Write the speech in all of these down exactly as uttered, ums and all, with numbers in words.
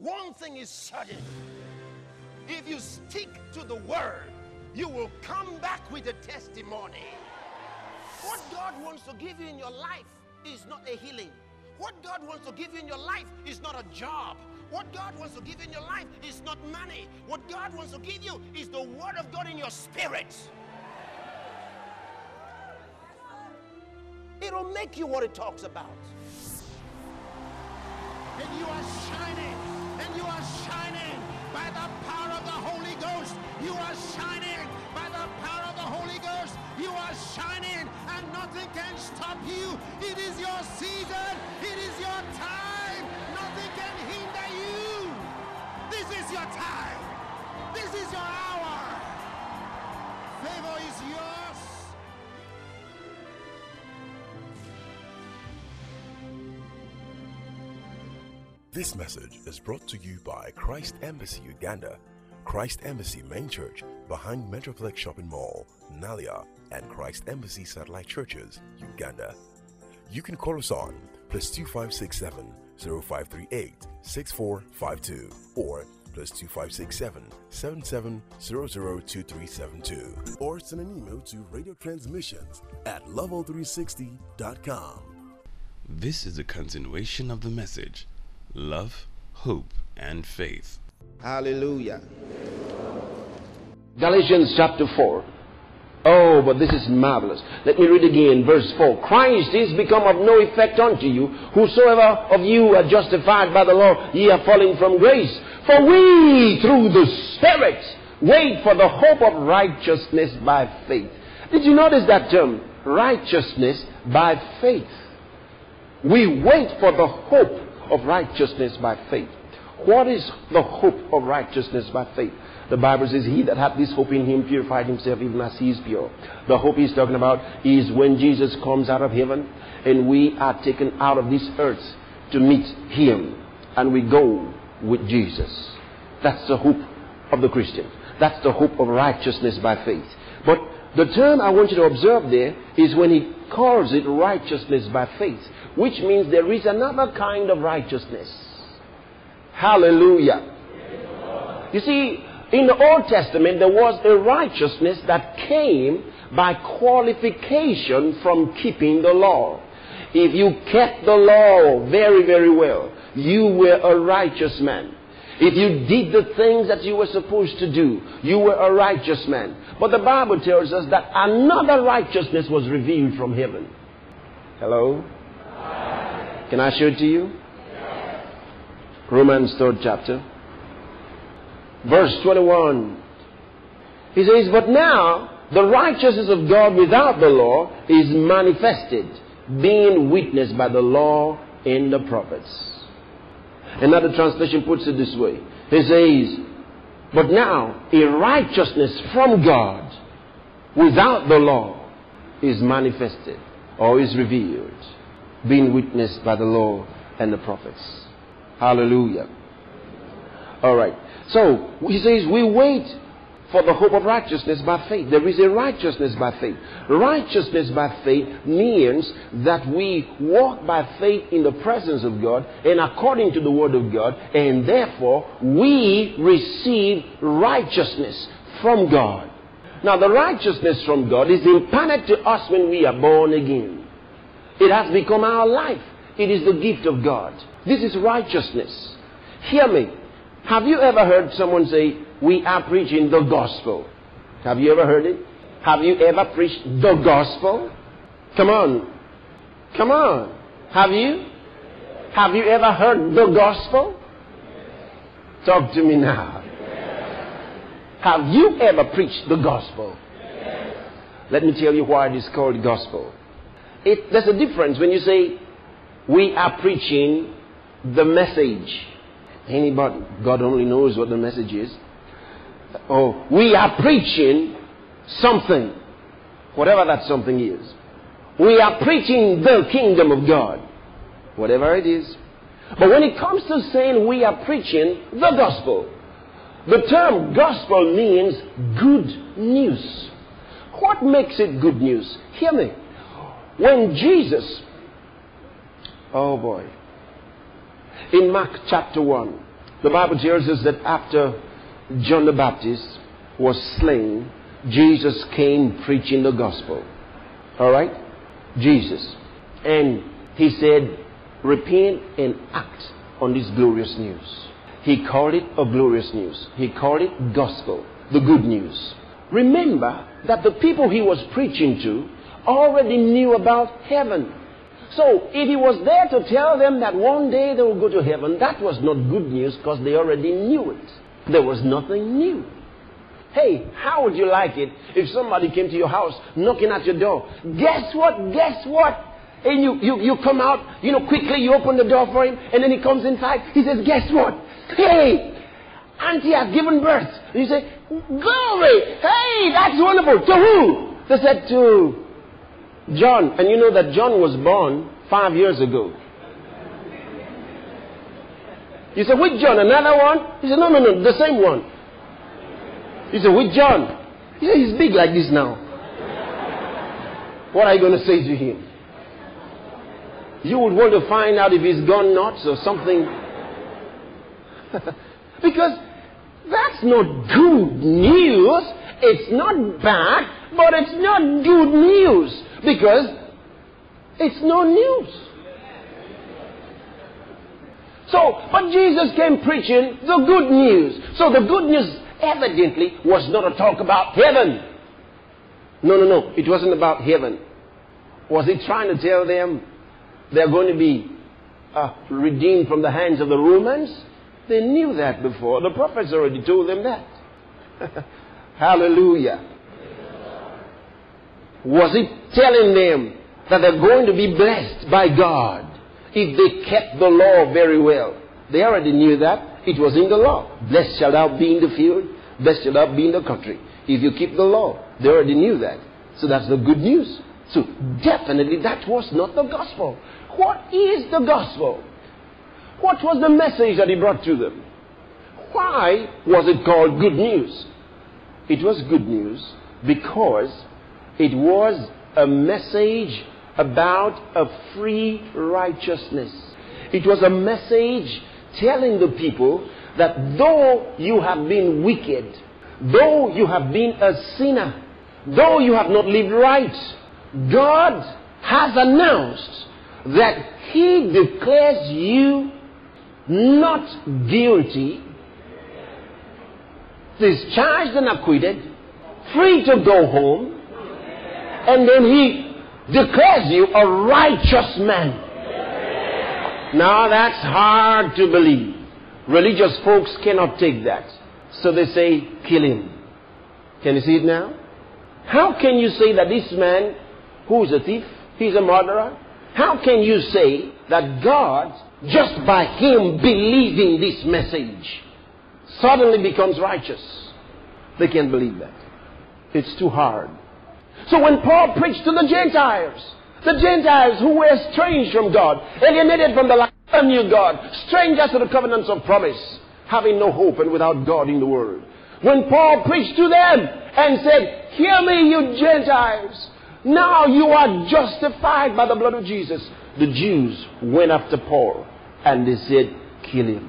One thing is certain. If you stick to the word, you will come back with a testimony. What God wants to give you in your life is not a healing. What God wants to give you in your life is not a job. What God wants to give you in your life is not money. What God wants to give you is the word of God in your spirit. It'll make you what it talks about. And you are shining. And you are shining by the power of the Holy Ghost. You are shining by the power of the Holy Ghost. You are shining and nothing can stop you. It is your season. It is your time. Nothing can hinder you. This is your time. This is your hour. Favor is yours. This message is brought to you by Christ Embassy Uganda, Christ Embassy Main Church behind Metroplex Shopping Mall, Nalia, and Christ Embassy Satellite Churches, Uganda. You can call us on plus two five six seven, zero five three eight, six four five two or plus two five six seven, seven seven zero zero two three seven two, or send an email to radio transmissions at level three sixty dot com. This is a continuation of the message, Love, Hope, and Faith. Hallelujah. Galatians chapter four. Oh, but this is marvelous. Let me read again, verse four. Christ is become of no effect unto you. Whosoever of you are justified by the law, ye are falling from grace. For we, through the Spirit, wait for the hope of righteousness by faith. Did you notice that term? Righteousness by faith. We wait for the hope of righteousness by faith. What is the hope of righteousness by faith? The Bible says, he that hath this hope in him purified himself even as he is pure. The hope he's talking about is when Jesus comes out of heaven and we are taken out of this earth to meet him and we go with Jesus. That's the hope of the Christian. That's the hope of righteousness by faith. But the term I want you to observe there is when he calls it righteousness by faith, which means there is another kind of righteousness. Hallelujah. You see, in the Old Testament, there was a righteousness that came by qualification from keeping the law. If you kept the law very, very well, you were a righteous man. If you did the things that you were supposed to do, you were a righteous man. But the Bible tells us that another righteousness was revealed from heaven. Hello? Can I show it to you? Romans third chapter. Verse twenty-one. He says, but now the righteousness of God without the law is manifested, being witnessed by the law and the prophets. Another translation puts it this way. He says, but now a righteousness from God without the law is manifested or is revealed, being witnessed by the law and the prophets. Hallelujah. All right. So, he says we wait for the hope of righteousness by faith. There is a righteousness by faith. Righteousness by faith means that we walk by faith in the presence of God and according to the word of God, and therefore we receive righteousness from God. Now, the righteousness from God is imparted to us when we are born again. It has become our life. It is the gift of God. This is righteousness. Hear me. Have you ever heard someone say, we are preaching the gospel? Have you ever heard it? Have you ever preached the gospel? Come on. Come on. Have you? Have you ever heard the gospel? Talk to me now. Have you ever preached the gospel? Let me tell you why it is called gospel. It, there's a difference when you say, we are preaching the message. Anybody, God only knows what the message is. Oh, we are preaching something, whatever that something is. We are preaching the kingdom of God, whatever it is. But when it comes to saying we are preaching the gospel, the term gospel means good news. What makes it good news? Hear me. When Jesus, oh boy, in Mark chapter one, The Bible tells us that after John the Baptist was slain, Jesus came preaching the gospel. Alright? Jesus. And he said, repent and act on this glorious news. He called it a glorious news. He called it gospel, the good news. Remember that the people he was preaching to already knew about heaven. So if he was there to tell them that one day they will go to heaven, that was not good news because they already knew it. There was nothing new. Hey, how would you like it if somebody came to your house knocking at your door? Guess what? Guess what? And you, you, you come out, you know, quickly you open the door for him, and then he comes inside. He says, guess what? Hey, Auntie has given birth. And you say, glory! Hey, that's wonderful. To who? They said to John. And you know that John was born five years ago. You say, which John? Another one? He said, no, no, no, the same one. You say, which John? He said, he's big like this now. What are you going to say to him? You would want to find out if he's gone nuts or something. Because that's not good news. It's not bad, but it's not good news. Because it's no news. So, but Jesus came preaching the good news. So the good news evidently was not a talk about heaven. No, no, no. It wasn't about heaven. Was he trying to tell them they're going to be uh, redeemed from the hands of the Romans? They knew that before. The prophets already told them that. Hallelujah. Was he telling them that they're going to be blessed by God if they kept the law very well? They already knew that. It was in the law. Blessed shall thou be in the field. Blessed shall thou be in the country. If you keep the law. They already knew that. So that's the good news. So definitely that was not the gospel. What is the gospel? What was the message that he brought to them? Why was it called good news? It was good news because it was a message about a free righteousness. It was a message telling the people that though you have been wicked, though you have been a sinner, though you have not lived right, God has announced that He declares you not guilty, discharged and acquitted, free to go home, and then He declares you a righteous man. Now that's hard to believe. Religious folks cannot take that. So they say, kill him. Can you see it now? How can you say that this man, who is a thief, he's a murderer, how can you say that God, just by him believing this message, suddenly becomes righteous? They can't believe that. It's too hard. So when Paul preached to the Gentiles, the Gentiles who were estranged from God, alienated from the life of new God, strangers to the covenants of promise, having no hope and without God in the world. When Paul preached to them and said, hear me, you Gentiles, now you are justified by the blood of Jesus. The Jews went after Paul and they said, kill him.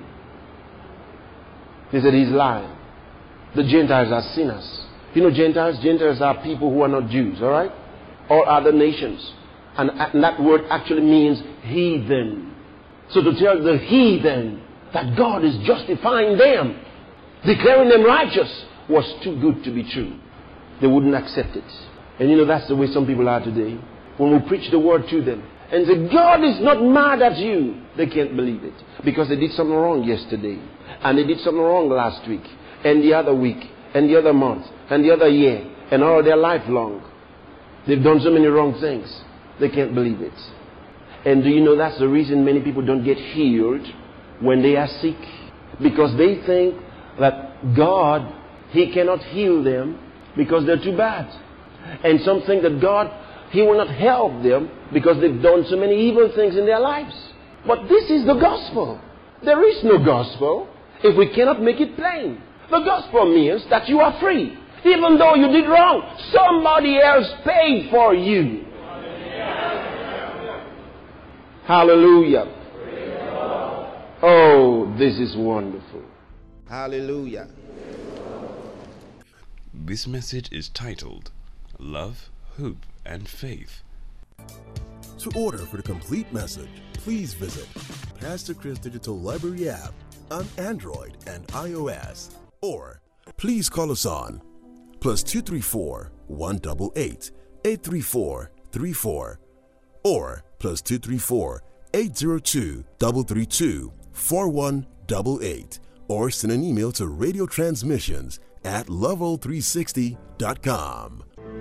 They said, he's lying. The Gentiles are sinners. You know Gentiles? Gentiles are people who are not Jews, all right? Or other nations. And, and that word actually means heathen. So to tell the heathen that God is justifying them, declaring them righteous, was too good to be true. They wouldn't accept it. And you know that's the way some people are today. When we preach the word to them and say, God is not mad at you, they can't believe it. Because they did something wrong yesterday. And they did something wrong last week. And the other week. And the other month. And the other year. And all their life long. They've done so many wrong things. They can't believe it. And do you know that's the reason many people don't get healed when they are sick? Because they think that God, He cannot heal them because they're too bad. And some think that God, He will not help them because they've done so many evil things in their lives. But this is the gospel. There is no gospel if we cannot make it plain. The gospel means that you are free. Even though you did wrong, somebody else paid for you. Hallelujah. Oh, this is wonderful. Hallelujah. This message is titled Love, Hope, and Faith. To order for the complete message, please visit Pastor Chris Digital Library app on Android and iOS, or please call us on plus two three four, one eight eight, eight three four, three four or plus two three four, eight zero two, three three two, four one eight eight, or send an email to radio transmissions at level three sixty dot com.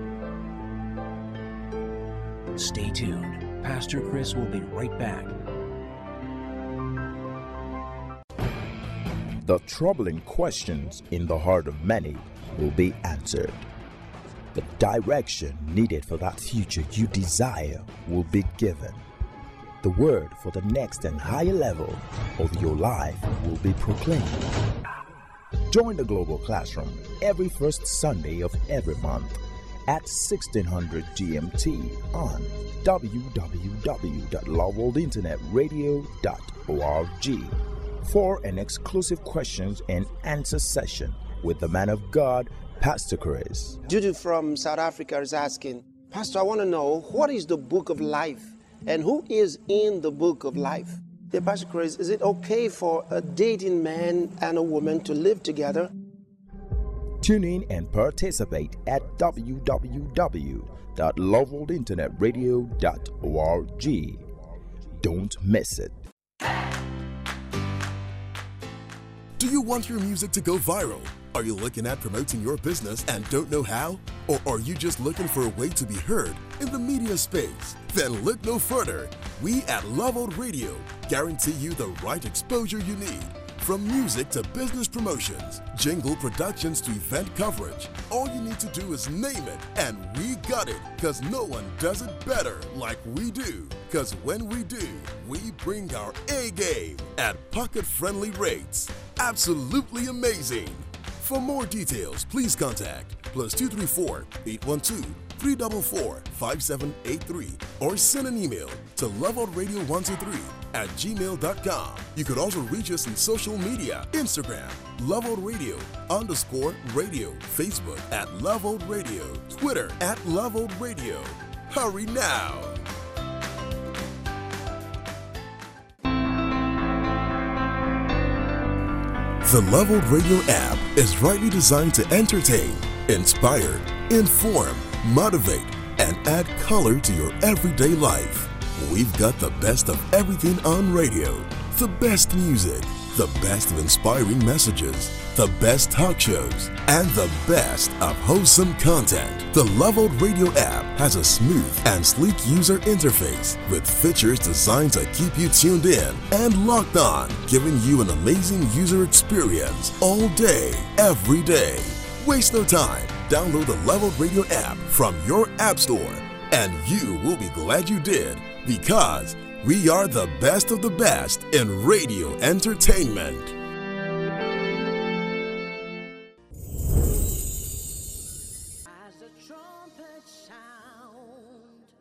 Stay tuned. Pastor Chris will be right back. The troubling questions in the heart of many will be answered. The direction needed for that future you desire will be given. The word for the next and higher level of your life will be proclaimed. Join the Global Classroom every first Sunday of every month at sixteen hundred G M T on w w w dot love world internet radio dot org for an exclusive questions and answer session with the man of God, Pastor Chris. Judy from South Africa is asking, Pastor, I want to know, what is the book of life and who is in the book of life? Dear Pastor Chris, is it okay for a dating man and a woman to live together? Tune in and participate at w w w dot love world internet radio dot org. Don't miss it. Do you want your music to go viral? Are you looking at promoting your business and don't know how? Or are you just looking for a way to be heard in the media space? Then look no further. We at Love World Radio guarantee you the right exposure you need. From music to business promotions, jingle productions to event coverage, all you need to do is name it and we got it, because no one does it better like we do. Because when we do, we bring our A game at pocket-friendly rates. Absolutely amazing. For more details, please contact plus two three four, eight one two, three four four, five seven eight three or send an email to loveoutradio one two three at gmail dot com. You could also reach us in social media, Instagram, loveoutradio underscore radio, Facebook at loveoutradio, Twitter at loveoutradio. Hurry now! The Love World Radio app is rightly designed to entertain, inspire, inform, motivate, and add color to your everyday life. We've got the best of everything on radio, the best music, the best of inspiring messages, the best talk shows, and the best of wholesome content. The Love World Radio app has a smooth and sleek user interface with features designed to keep you tuned in and locked on, giving you an amazing user experience all day, every day. Waste no time. Download the Love World Radio app from your app store, and you will be glad you did, because we are the best of the best in radio entertainment. As the trumpet sound,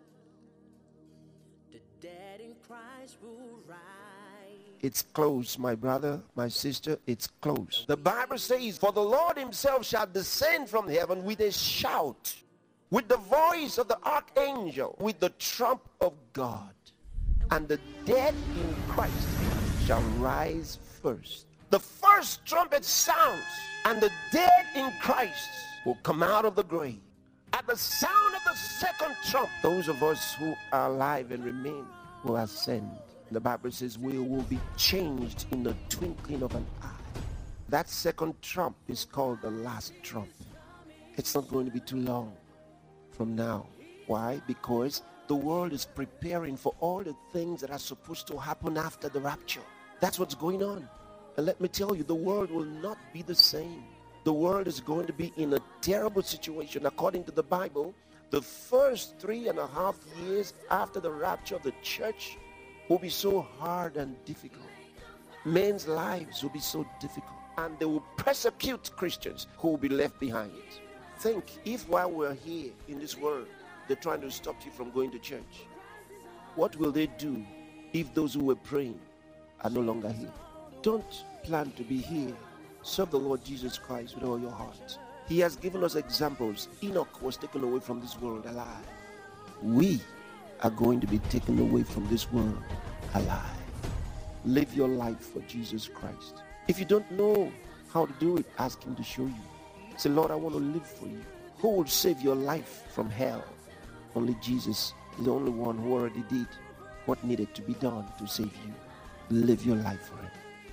the dead in Christ will rise. It's close, my brother, my sister, it's close. The Bible says, for the Lord himself shall descend from heaven with a shout, with the voice of the archangel, with the trump of God. And the dead in Christ shall rise first. The first trumpet sounds, and the dead in Christ will come out of the grave. At the sound of the second trump, those of us who are alive and remain will ascend. The Bible says we will be changed in the twinkling of an eye. That second trump is called the last trump. It's not going to be too long from now. Why? Because the world is preparing for all the things that are supposed to happen after the rapture. That's what's going on. And let me tell you, the world will not be the same. The world is going to be in a terrible situation. According to the Bible, the first three and a half years after the rapture of the church will be so hard and difficult. Men's lives will be so difficult. And they will persecute Christians who will be left behind. Think, if while we're here in this world, they're trying to stop you from going to church, what will they do if those who were praying are no longer here? don't plan to be here, serve the Lord Jesus Christ with all your heart. He has given us examples. Enoch was taken away from this world alive. We are going to be taken away from this world alive. Live your life for Jesus Christ. If you don't know how to do it, ask him to show you. Say, Lord, I want to live for you. Who will save your life from hell? Only Jesus is the only one who already did what needed to be done to save you. Live your life for him.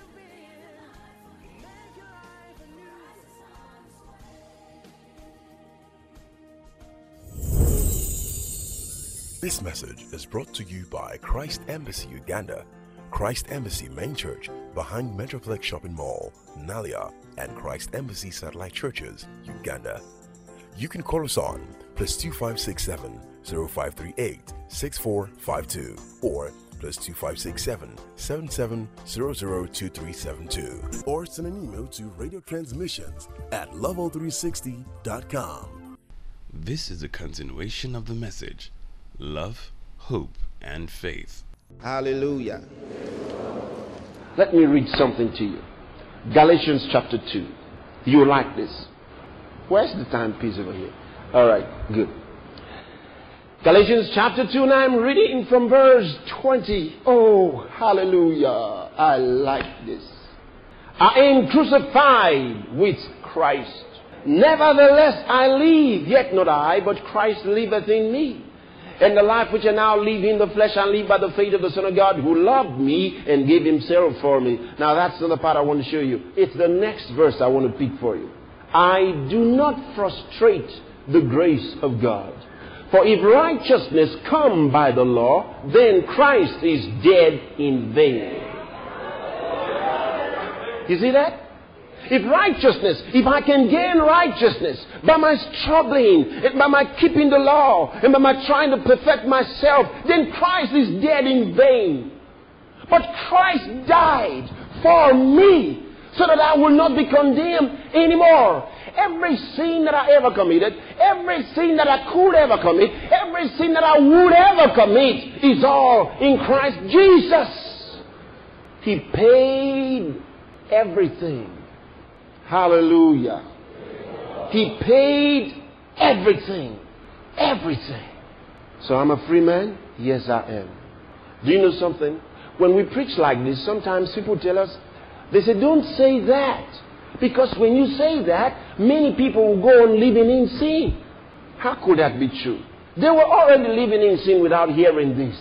This message is brought to you by Christ Embassy Uganda, Christ Embassy Main Church behind Metroplex Shopping Mall, Nalia, and Christ Embassy Satellite Churches, Uganda. You can call us on plus two five six seven, zero five three eight, six four five two or plus two five six seven, seven seven zero zero two three seven two, or send an email to radio transmissions at level three sixty dot com. This is a continuation of the message, Love, Hope, and Faith. Hallelujah. Let me read something to you. Galatians chapter two. You like this? Where's the timepiece over here? All right, good. Galatians chapter two, and I'm reading from verse twenty. Oh, hallelujah. I like this. I am crucified with Christ. Nevertheless, I live, yet not I, but Christ liveth in me. And the life which I now live in the flesh, I live by the faith of the Son of God who loved me and gave himself for me. Now that's another part I want to show you. It's the next verse I want to pick for you. I do not frustrate the grace of God. For if righteousness come by the law, then Christ is dead in vain. You see that? If righteousness, if I can gain righteousness by my struggling, and by my keeping the law, and by my trying to perfect myself, then Christ is dead in vain. But Christ died for me so that I will not be condemned anymore. Every sin that I ever committed, every sin that I could ever commit, every sin that I would ever commit is all in Christ Jesus. He paid everything. Hallelujah. He paid everything. Everything. So I'm a free man? Yes, I am. Do you know something? When we preach like this, sometimes people tell us, they say, don't say that. Because when you say that, many people will go on living in sin. How could that be true? They were already living in sin without hearing this.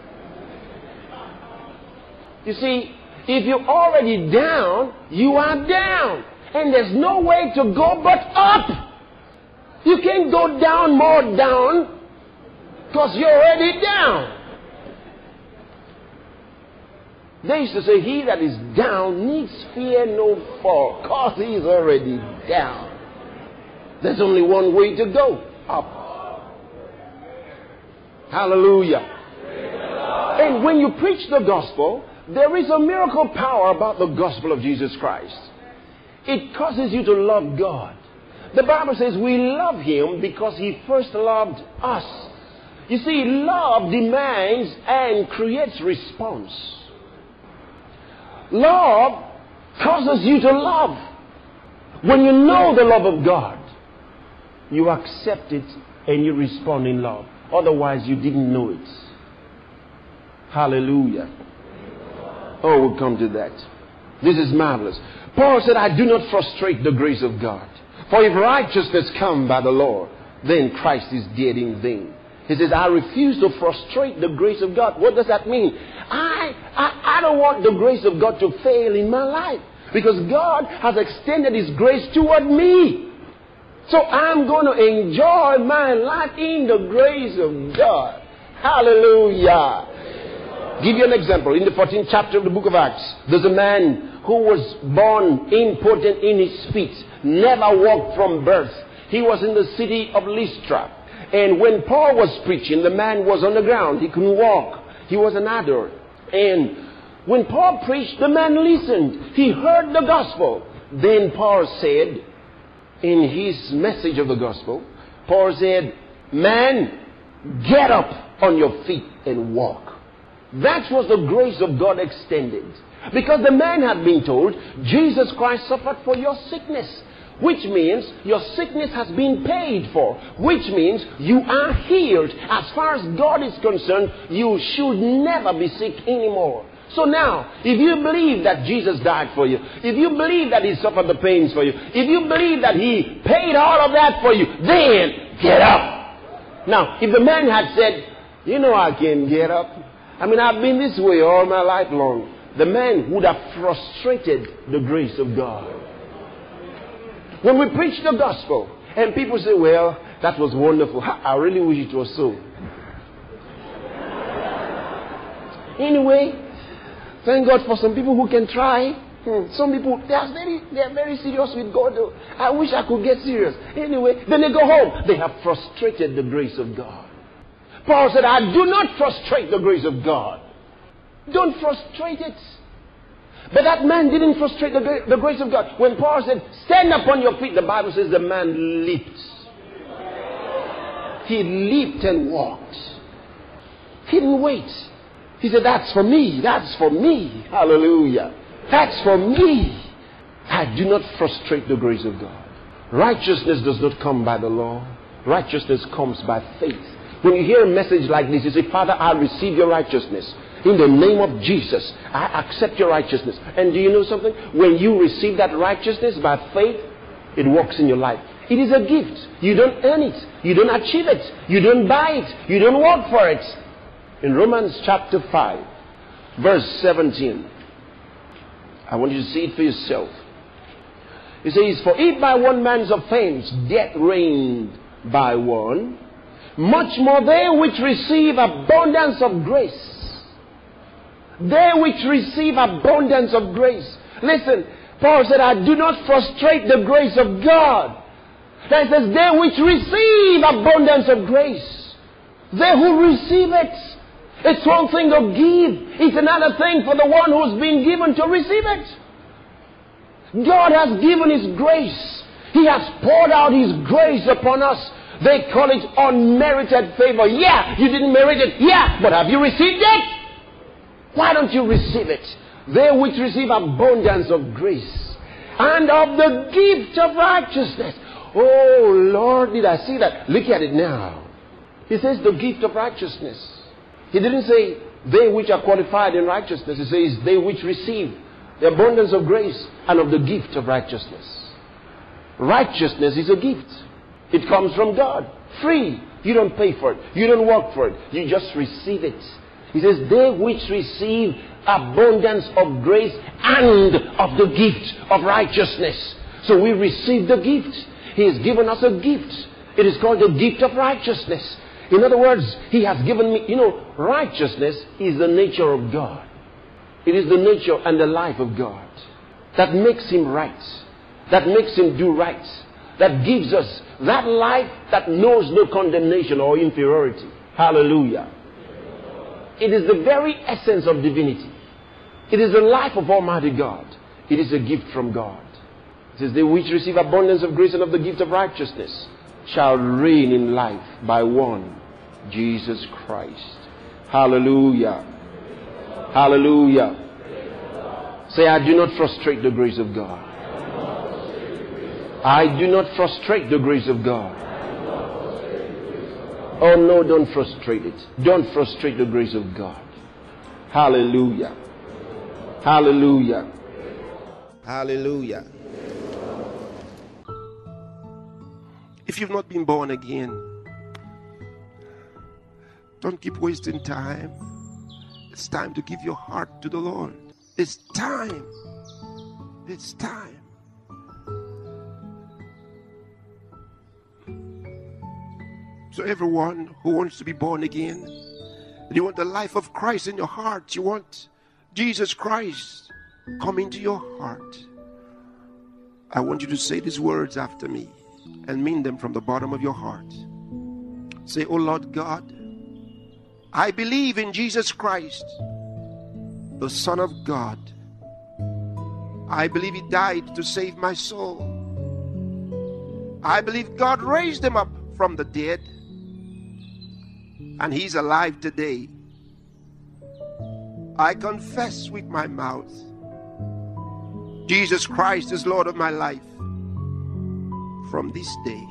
You see, if you're already down, you are down. And there's no way to go but up. You can't go down more down because you're already down. They used to say, he that is down needs fear no fall because he's already down. There's only one way to go, up. Hallelujah. And when you preach the gospel, there is a miracle power about the gospel of Jesus Christ. It causes you to love God. The Bible says we love him because he first loved us. You see, love demands and creates response. Love causes you to love. When you know the love of God, you accept it and you respond in love. Otherwise, you didn't know it. Hallelujah. Oh, we'll come to that. This is marvelous. Paul said, I do not frustrate the grace of God. For if righteousness come by the law, then Christ is dead in vain. He says, I refuse to frustrate the grace of God. What does that mean? I, I, I don't want the grace of God to fail in my life. Because God has extended his grace toward me. So I'm going to enjoy my life in the grace of God. Hallelujah. Give you an example. In the fourteenth chapter of the book of Acts, there's a man who was born impotent in his speech, never walked from birth. He was in the city of Lystra. And when Paul was preaching, the man was on the ground. He couldn't walk. He was an adult. And when Paul preached, the man listened. He heard the gospel. Then Paul said, in his message of the gospel, Paul said, man, get up on your feet and walk. That was the grace of God extended. Because the man had been told, Jesus Christ suffered for your sickness. Which means your sickness has been paid for. Which means you are healed. As far as God is concerned, you should never be sick anymore. So now, if you believe that Jesus died for you, if you believe that He suffered the pains for you, if you believe that He paid all of that for you, then get up. Now, if the man had said, you know I can get up. I mean, I've been this way all my life long. The man would have frustrated the grace of God. When we preach the gospel, and people say, well, that was wonderful. I really wish it was so. Anyway, thank God for some people who can try. Hmm. Some people, they are very, they are very serious with God. Though. I wish I could get serious. Anyway, then they go home. They have frustrated the grace of God. Paul said, I do not frustrate the grace of God. Don't frustrate it. But that man didn't frustrate the, the grace of God. When Paul said, stand upon your feet, the Bible says the man leaped. He leaped and walked. He didn't wait. He said, that's for me. That's for me. Hallelujah. That's for me. I do not frustrate the grace of God. Righteousness does not come by the law. Righteousness comes by faith. When you hear a message like this, you say, Father, I receive your righteousness. In the name of Jesus, I accept your righteousness. And do you know something? When you receive that righteousness by faith, it works in your life. It is a gift. You don't earn it. You don't achieve it. You don't buy it. You don't work for it. In Romans chapter five, verse seventeen, I want you to see it for yourself. It says, for if by one man's offense death reigned by one, much more they which receive abundance of grace. They which receive abundance of grace. Listen, Paul said, I do not frustrate the grace of God. That says, they which receive abundance of grace. They who receive it. It's one thing to give. It's another thing for the one who's been given to receive it. God has given His grace. He has poured out His grace upon us. They call it unmerited favor. Yeah, you didn't merit it. Yeah, but have you received it? Why don't you receive it? They which receive abundance of grace and of the gift of righteousness. Oh Lord, did I see that? Look at it now. He says the gift of righteousness. He didn't say they which are qualified in righteousness. He says they which receive the abundance of grace and of the gift of righteousness. Righteousness is a gift. It comes from God. Free. You don't pay for it. You don't work for it. You just receive it. He says, they which receive abundance of grace and of the gift of righteousness. So we receive the gift. He has given us a gift. It is called the gift of righteousness. In other words, He has given me, you know, righteousness is the nature of God. It is the nature and the life of God that makes Him right, that makes Him do right, that gives us that life that knows no condemnation or inferiority. Hallelujah. It is the very essence of divinity. It is the life of Almighty God. It is a gift from God. It says, they which receive abundance of grace and of the gift of righteousness shall reign in life by one, Jesus Christ. Hallelujah. Hallelujah. Say, I do not frustrate the grace of God. I do not frustrate the grace of God. Oh no, don't frustrate it. Don't frustrate the grace of God. Hallelujah. Hallelujah. Hallelujah. If you've not been born again, don't keep wasting time. It's time to give your heart to the Lord. It's time. It's time. So everyone who wants to be born again, you want the life of Christ in your heart, you want Jesus Christ come into your heart, I want you to say these words after me and mean them from the bottom of your heart. Say, oh Lord God, I believe in Jesus Christ, the Son of God. I believe He died to save my soul. I believe God raised Him up from the dead, and He's alive today. I confess with my mouth Jesus Christ is Lord of my life. From this day,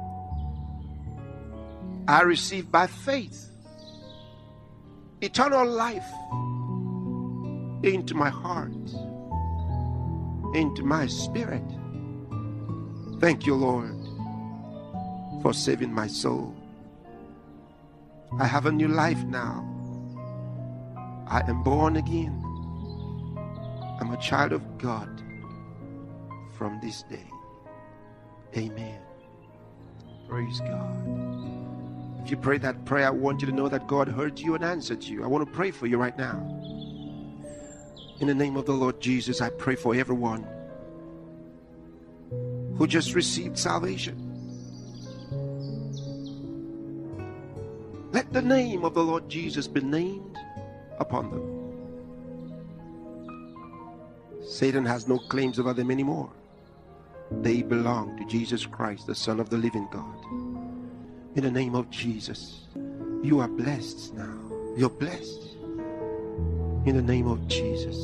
I receive by faith eternal life into my heart, into my spirit. Thank you, Lord, for saving my soul. I have a new life now. I am born again. I'm a child of God from this day. Amen. Praise God. If you pray that prayer, I want you to know that God heard you and answered you. I want to pray for you right now. In the name of the Lord Jesus, I pray for everyone who just received salvation. Let the name of the Lord Jesus be named upon them. Satan has no claims over them anymore. They belong to Jesus Christ, the Son of the living God. In the name of Jesus, you are blessed now. You're blessed. In the name of Jesus.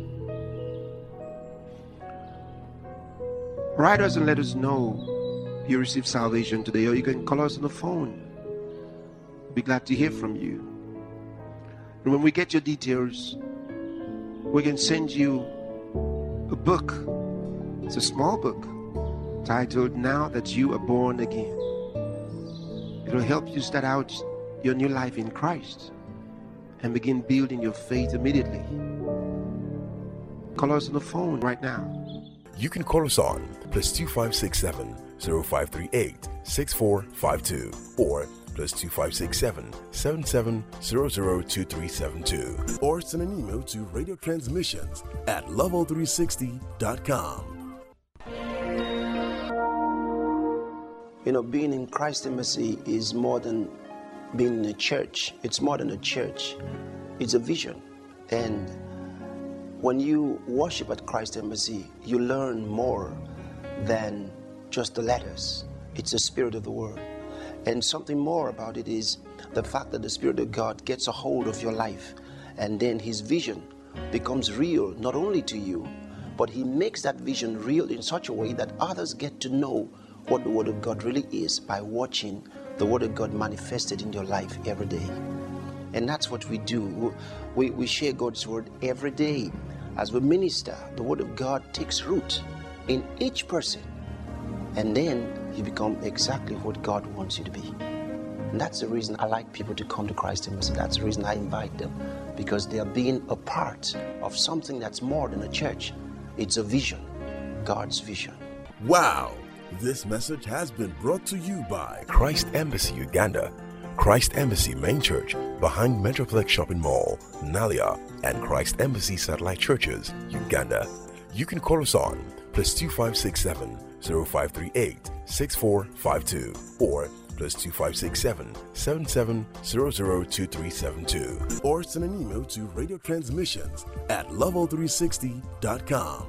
Write us and let us know you received salvation today, or you can call us on the phone. We'll be glad to hear from you. And when we get your details, we can send you a book. It's a small book titled Now That You Are Born Again. It will help you start out your new life in Christ and begin building your faith immediately. Call us on the phone right now. You can call us on plus two five six seven zero five three eight six four five two or plus two five six seven seven seven zero zero two three seven two, or send an email to radio transmissions at level three sixty dot com. You know, being in Christ Embassy is more than being in a church. It's more than a church. It's a vision. And when you worship at Christ Embassy, you learn more than just the letters. It's the spirit of the word. And something more about it is the fact that the Spirit of God gets a hold of your life, and then his vision becomes real, not only to you, but he makes that vision real in such a way that others get to know what the Word of God really is by watching the Word of God manifested in your life every day. And that's what we do. We, we share God's Word every day. As we minister, the Word of God takes root in each person, and then you become exactly what God wants you to be. And that's the reason I like people to come to Christ Embassy. That's the reason I invite them, because they are being a part of something that's more than a church. It's a vision, God's vision. Wow! This message has been brought to you by Christ Embassy Uganda, Christ Embassy Main Church behind Metroplex Shopping Mall, Nalia, and Christ Embassy Satellite Churches, Uganda. You can call us on plus two five six seven zero five three eight six four five two or plus two five six seven seven seven zero zero two three seven two, or send an email to radio transmissions at level three sixty dot com.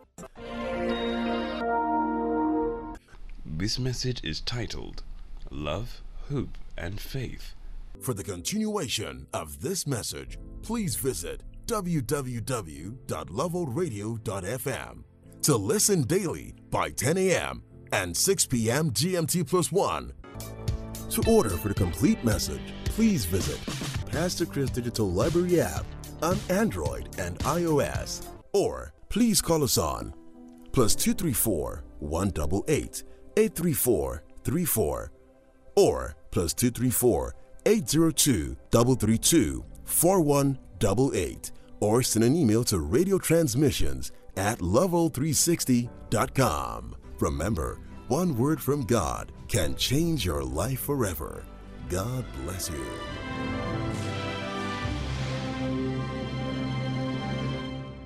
This message is titled Love, Hope, and Faith. For the continuation of this message, please visit w w w dot level radio dot f m to listen daily by ten a m and six p m G M T plus one. To order for the complete message, please visit Pastor Chris Digital Library app on Android and iOS, or please call us on plus two three four one eight eight eight three four three four or plus two three four eight zero two three three two four one eight eight, or send an email to radio transmissions at level three sixty dot com. Remember, one word from God can change your life forever. God bless you.